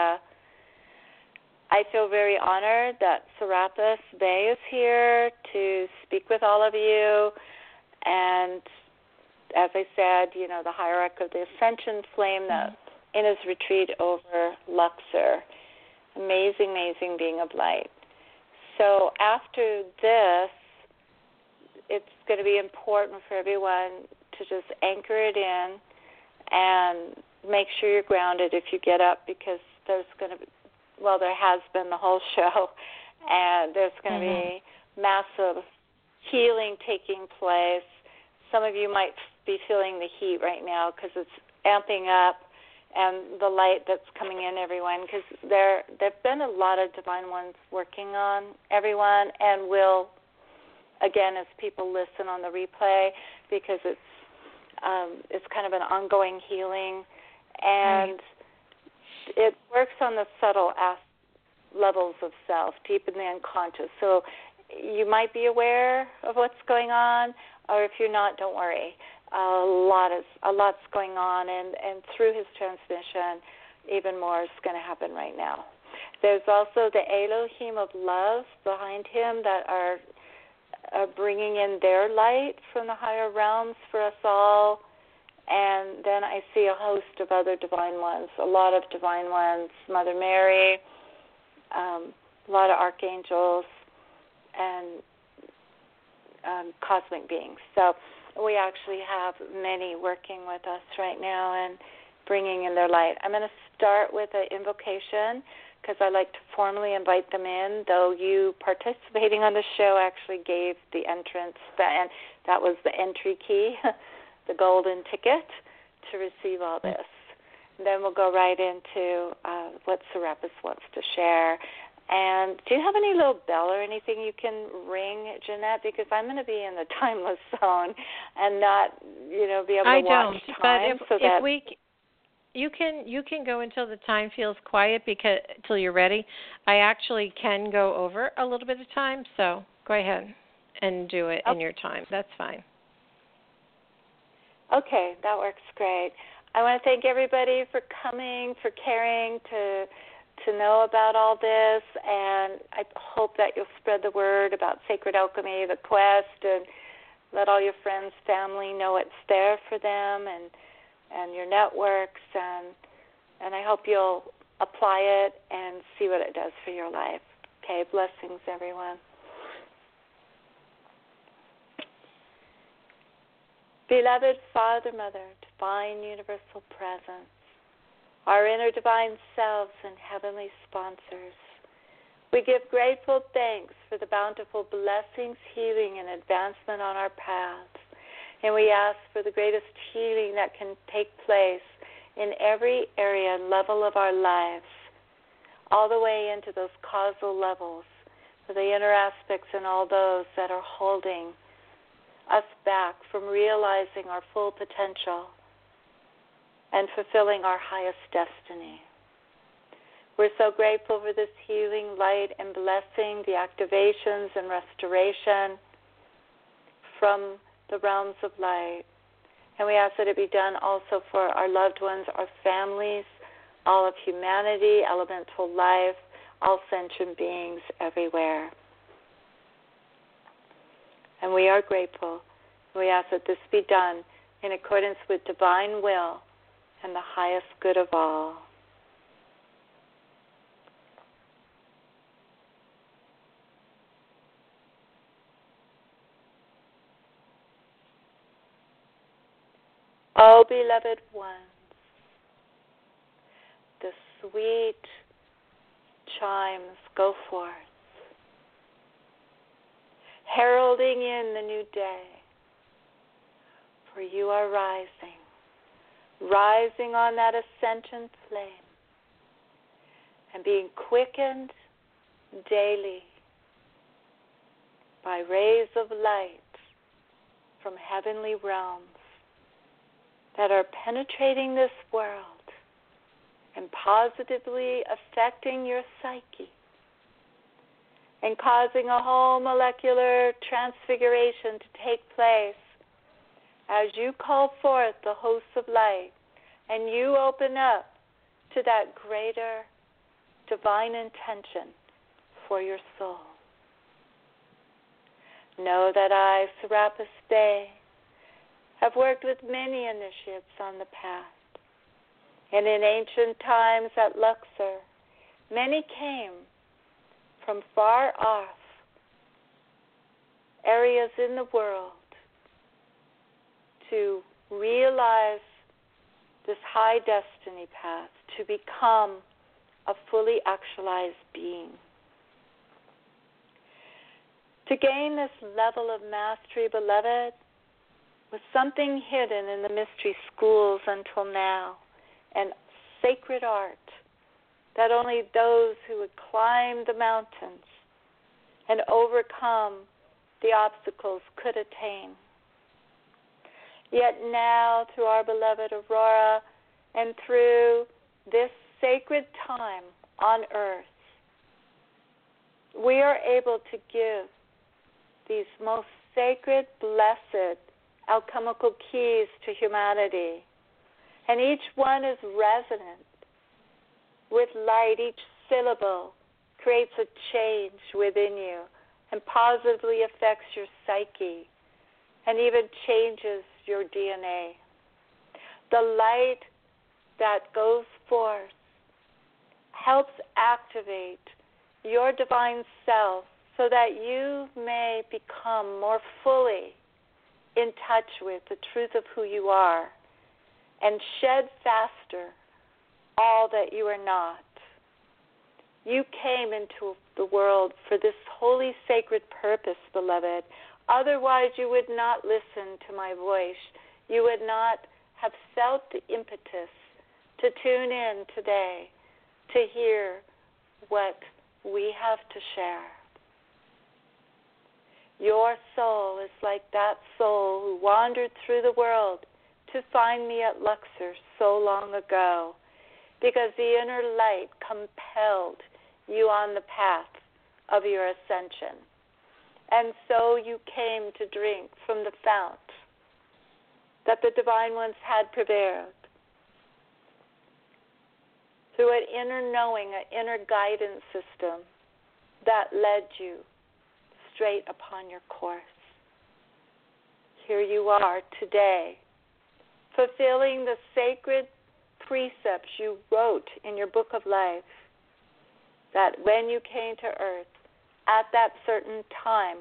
I feel very honored that Serapis Bey is here to speak with all of you. And as I said, the hierarch of the Ascension Flame that's in his retreat over Luxor. Amazing, amazing being of light. So after this, it's going to be important for everyone to just anchor it in and make sure you're grounded if you get up, because there's going to be, there has been the whole show, and there's going to be massive healing taking place. Some of you might be feeling the heat right now because it's amping up, and the light that's coming in everyone, because there've been a lot of divine ones working on everyone, and will again as people listen on the replay, because it's kind of an ongoing healing, and it works on the subtle levels of self, deep in the unconscious. So you might be aware of what's going on, or if you're not, don't worry. A lot's going on, and through his transmission, even more is going to happen right now. There's also the Elohim of love behind him that are bringing in their light from the higher realms for us all. And then I see a host of other divine ones, a lot of divine ones, Mother Mary, a lot of archangels, and cosmic beings. So we actually have many working with us right now and bringing in their light. I'm going to start with an invocation, because I like to formally invite them in, though you participating on the show actually gave the entrance, and that was the entry key, the golden ticket to receive all this. And then we'll go right into what Serapis wants to share. And do you have any little bell or anything you can ring, Jeanette? Because I'm going to be in the timeless zone and not, be able to watch time. I don't, but if we... You can go until the time feels quiet, till you're ready. I actually can go over a little bit of time, so go ahead and do it in your time. That's fine. Okay, that works great. I want to thank everybody for coming, for caring to know about all this, and I hope that you'll spread the word about Sacred Alchemy, the quest, and let all your friends, family know it's there for them, and your networks, and I hope you'll apply it and see what it does for your life. Okay, blessings, everyone. Beloved Father, Mother, Divine Universal Presence, our inner divine selves and heavenly sponsors, we give grateful thanks for the bountiful blessings, healing, and advancement on our paths. And we ask for the greatest healing that can take place in every area and level of our lives, all the way into those causal levels, for the inner aspects and all those that are holding us back from realizing our full potential and fulfilling our highest destiny. We're so grateful for this healing, light, and blessing, the activations and restoration from the realms of light. And we ask that it be done also for our loved ones, our families, all of humanity, elemental life, all sentient beings everywhere. And we are grateful We ask that this be done in accordance with divine will and the highest good of all. Oh, beloved ones, the sweet chimes go forth, heralding in the new day. For you are rising on that ascension flame, and being quickened daily by rays of light from heavenly realms that are penetrating this world and positively affecting your psyche and causing a whole molecular transfiguration to take place as you call forth the hosts of light and you open up to that greater divine intention for your soul. Know that I, Serapis Bey, have worked with many initiates on the path. And in ancient times at Luxor, many came from far off areas in the world to realize this high destiny path, to become a fully actualized being. To gain this level of mastery, beloved, was something hidden in the mystery schools until now, and sacred art that only those who would climb the mountains and overcome the obstacles could attain. Yet now, through our beloved Aurora and through this sacred time on earth, we are able to give these most sacred, blessed, alchemical keys to humanity. And each one is resonant with light. Each syllable creates a change within you and positively affects your psyche and even changes your DNA. The light that goes forth helps activate your divine self so that you may become more fully in touch with the truth of who you are and shed faster all that you are not. You came into the world for this holy, sacred purpose, beloved. Otherwise, you would not listen to my voice. You would not have felt the impetus to tune in today to hear what we have to share. Your soul is like that soul who wandered through the world to find me at Luxor so long ago, because the inner light compelled you on the path of your ascension. And so you came to drink from the fount that the Divine Ones had prepared. Through an inner knowing, an inner guidance system that led you straight upon your course. Here you are today, fulfilling the sacred precepts you wrote in your book of life, that when you came to earth, at that certain time,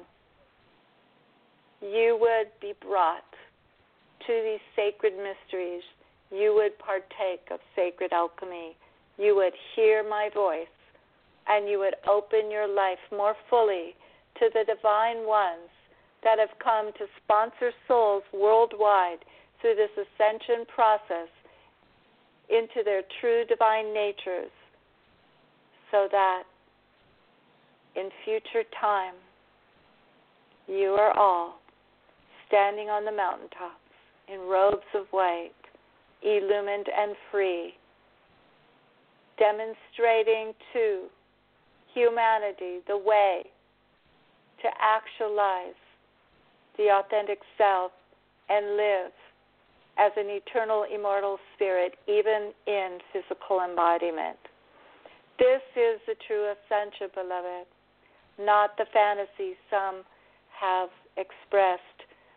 you would be brought to these sacred mysteries. You would partake of sacred alchemy. You would hear my voice, and you would open your life more fully to the divine ones that have come to sponsor souls worldwide through this ascension process into their true divine natures, so that in future time you are all standing on the mountaintops in robes of white, illumined and free, demonstrating to humanity the way to actualize the authentic self and live as an eternal, immortal spirit, even in physical embodiment. This is the true ascension, beloved, not the fantasy some have expressed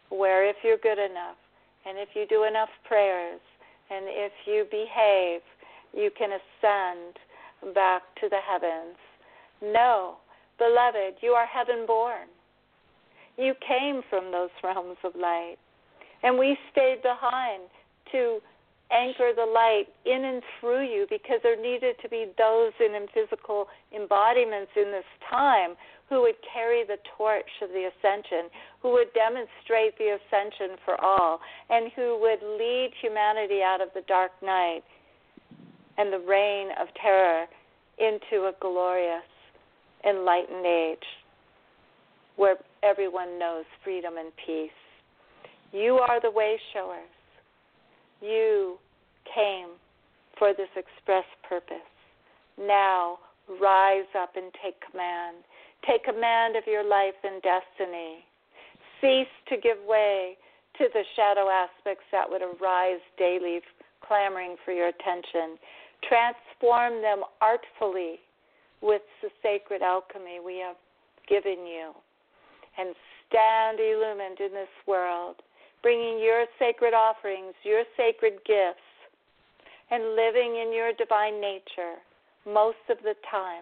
where if you're good enough, and if you do enough prayers, and if you behave, you can ascend back to the heavens. No, beloved, you are heaven-born. You came from those realms of light, and we stayed behind to anchor the light in and through you, because there needed to be those in physical embodiments in this time who would carry the torch of the ascension, who would demonstrate the ascension for all, and who would lead humanity out of the dark night and the reign of terror into a glorious, enlightened age where everyone knows freedom and peace. You are the way showers. You came for this express purpose. Now rise up and take command. Take command of your life and destiny. Cease to give way to the shadow aspects that would arise daily, clamoring for your attention. Transform them artfully with the sacred alchemy we have given you. And stand illumined in this world, bringing your sacred offerings, your sacred gifts, and living in your divine nature most of the time,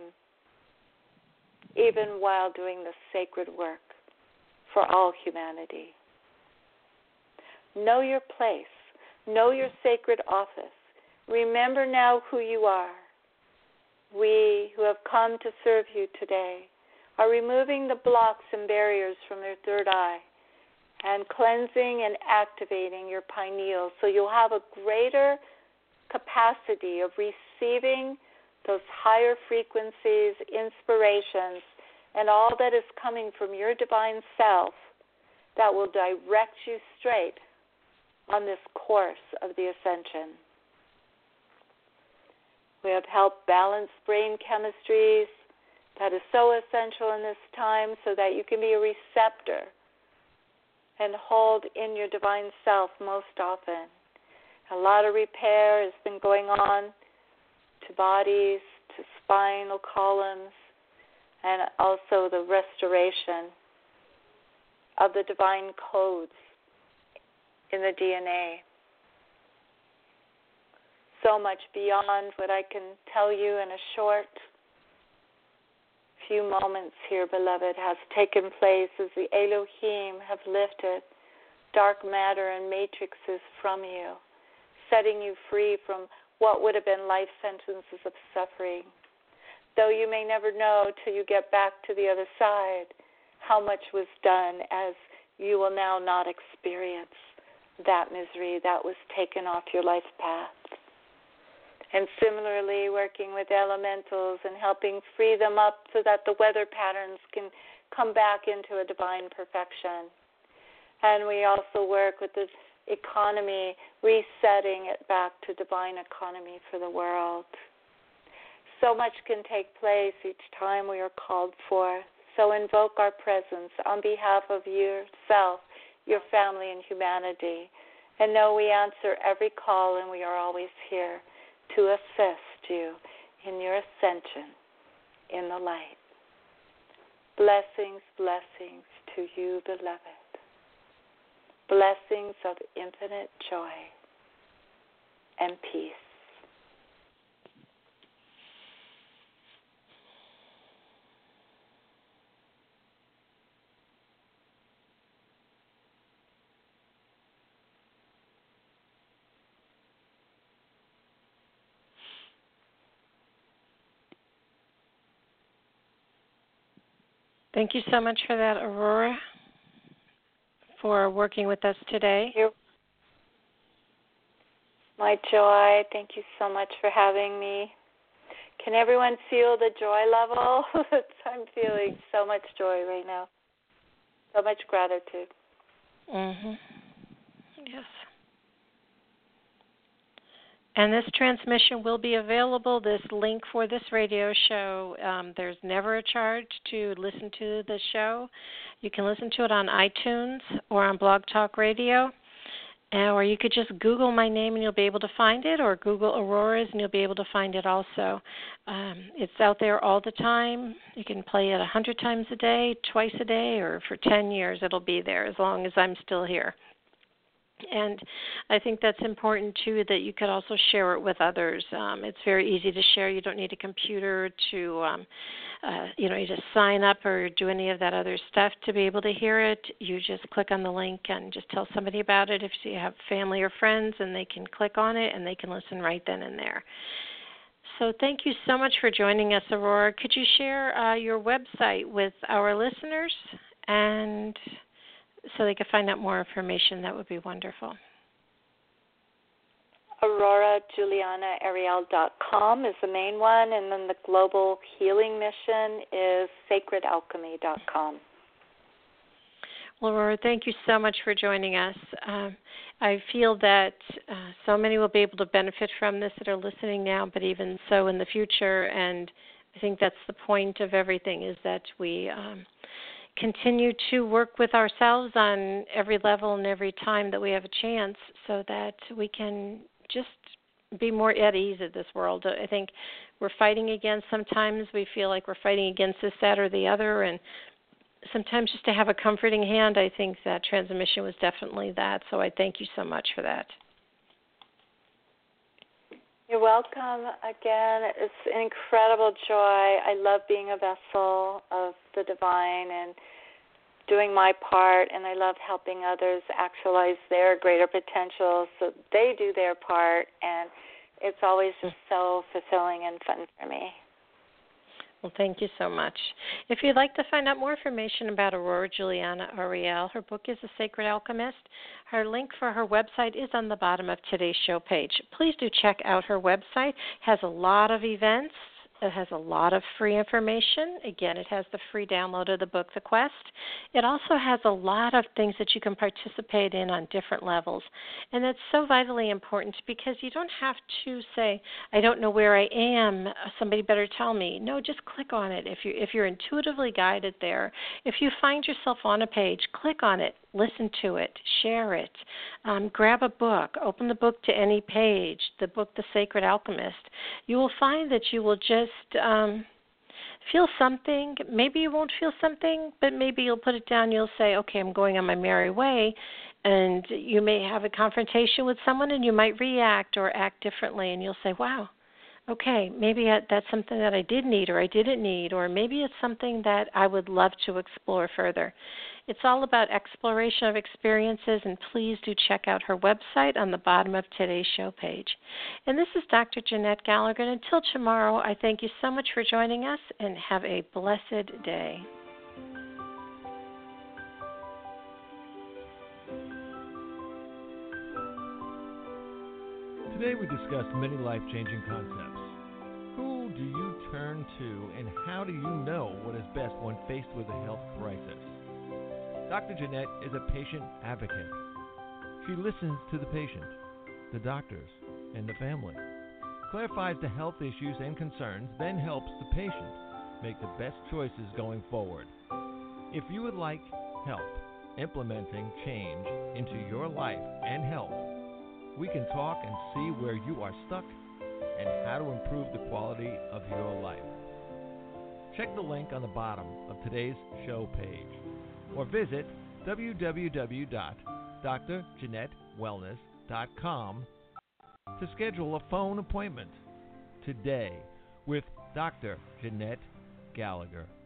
even while doing the sacred work for all humanity. Know your place. Know your sacred office. Remember now who you are. We who have come to serve you today are removing the blocks and barriers from your third eye and cleansing and activating your pineal, so you'll have a greater capacity of receiving those higher frequencies, inspirations, and all that is coming from your divine self that will direct you straight on this course of the ascension. We have helped balance brain chemistries. That is so essential in this time, so that you can be a receptor and hold in your divine self most often. A lot of repair has been going on to bodies, to spinal columns, and also the restoration of the divine codes in the DNA. So much beyond what I can tell you in a short few moments here, beloved, has taken place as the Elohim have lifted dark matter and matrices from you, setting you free from what would have been life sentences of suffering. Though you may never know till you get back to the other side how much was done, as you will now not experience that misery that was taken off your life path. And similarly, working with elementals and helping free them up so that the weather patterns can come back into a divine perfection. And we also work with the economy, resetting it back to divine economy for the world. So much can take place each time we are called for. So invoke our presence on behalf of yourself, your family, and humanity. And know we answer every call, and we are always here to assist you in your ascension in the light. Blessings, blessings to you, beloved. Blessings of infinite joy and peace. Thank you so much for that, Aurora, for working with us today. My joy. Thank you so much for having me. Can everyone feel the joy level? I'm feeling so much joy right now. So much gratitude. Yes. And this transmission will be available, this link for this radio show. There's never a charge to listen to the show. You can listen to it on iTunes or on Blog Talk Radio. Or you could just Google my name and you'll be able to find it, or Google Aurora's and you'll be able to find it also. It's out there all the time. You can play it 100 times a day, twice a day, or for 10 years it'll be there as long as I'm still here. And I think that's important, too, that you could also share it with others. It's very easy to share. You don't need a computer to, you just sign up or do any of that other stuff to be able to hear it. You just click on the link and just tell somebody about it if you have family or friends, and they can click on it and they can listen right then and there. So thank you so much for joining us, Aurora. Could you share your website with our listeners and so they could find out more information? That would be wonderful. AuroraJulianaAriel.com is the main one, and then the Global Healing Mission is SacredAlchemy.com. Well, Aurora, thank you so much for joining us. I feel that so many will be able to benefit from this that are listening now, but even so in the future, and I think that's the point of everything, is that we continue to work with ourselves on every level and every time that we have a chance so that we can just be more at ease in this world. I think we're fighting against, sometimes we feel like we're fighting against this, that, or the other, and sometimes just to have a comforting hand, I think that transmission was definitely that. So I thank you so much for that. You're welcome. Again, it's an incredible joy. I love being a vessel of the divine and doing my part, and I love helping others actualize their greater potential so they do their part, and it's always just so fulfilling and fun for me. Well, thank you so much. If you'd like to find out more information about Aurora Juliana Ariel, her book is The Sacred Alchemist. Her link for her website is on the bottom of today's show page. Please do check out her website. It has a lot of events. It has a lot of free information. Again, it has the free download of the book, The Quest. It also has a lot of things that you can participate in on different levels. And that's so vitally important because you don't have to say, I don't know where I am, somebody better tell me. No, just click on it. If you're intuitively guided there, if you find yourself on a page, click on it. Listen to it, share it, grab a book, open the book to any page, the book, The Sacred Alchemist. You will find that you will just feel something. Maybe you won't feel something, but maybe you'll put it down. You'll say, okay, I'm going on my merry way. And you may have a confrontation with someone and you might react or act differently. And you'll say, wow, okay, maybe that's something that I did need or I didn't need, or maybe it's something that I would love to explore further. It's all about exploration of experiences, and please do check out her website on the bottom of today's show page. And this is Dr. Jeanette Gallagher, and until tomorrow, I thank you so much for joining us, and have a blessed day. Today we discussed many life-changing concepts. Who do you turn to, and how do you know what is best when faced with a health crisis? Dr. Jeanette is a patient advocate. She listens to the patient, the doctors, and the family, clarifies the health issues and concerns, then helps the patient make the best choices going forward. If you would like help implementing change into your life and health, we can talk and see where you are stuck and how to improve the quality of your life. Check the link on the bottom of today's show page, or visit www.drjeanettewellness.com to schedule a phone appointment today with Dr. Jeanette Gallagher.